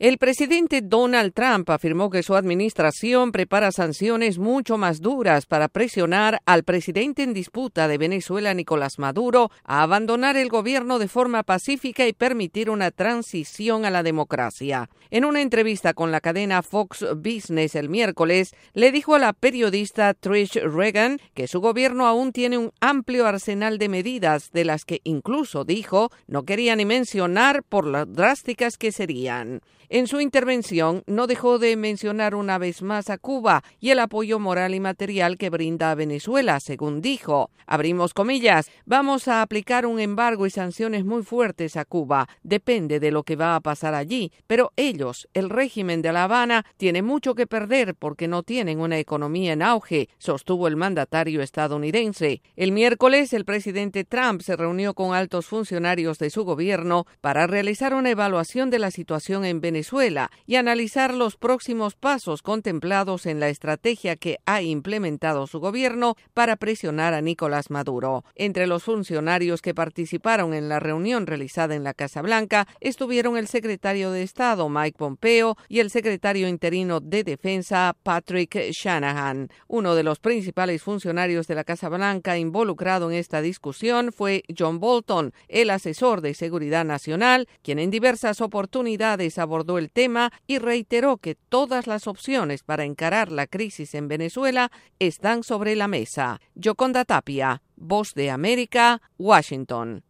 El presidente Donald Trump afirmó que su administración prepara sanciones mucho más duras para presionar al presidente en disputa de Venezuela, Nicolás Maduro, a abandonar el gobierno de forma pacífica y permitir una transición a la democracia. En una entrevista con la cadena Fox Business el miércoles, le dijo a la periodista Trish Regan que su gobierno aún tiene un amplio arsenal de medidas de las que incluso, dijo, no quería ni mencionar por lo drásticas que serían. En su intervención no dejó de mencionar una vez más a Cuba y el apoyo moral y material que brinda a Venezuela, según dijo. Abrimos comillas, vamos a aplicar un embargo y sanciones muy fuertes a Cuba. Depende de lo que va a pasar allí, pero ellos, el régimen de La Habana, tiene mucho que perder porque no tienen una economía en auge, sostuvo el mandatario estadounidense. El miércoles, el presidente Trump se reunió con altos funcionarios de su gobierno para realizar una evaluación de la situación en Venezuela y analizar los próximos pasos contemplados en la estrategia que ha implementado su gobierno para presionar a Nicolás Maduro. Entre los funcionarios que participaron en la reunión realizada en la Casa Blanca estuvieron el secretario de Estado Mike Pompeo y el secretario interino de Defensa Patrick Shanahan. Uno de los principales funcionarios de la Casa Blanca involucrado en esta discusión fue John Bolton, el asesor de Seguridad Nacional, quien en diversas oportunidades abordó el tema y reiteró que todas las opciones para encarar la crisis en Venezuela están sobre la mesa. Yoconda Tapia, Voz de América, Washington.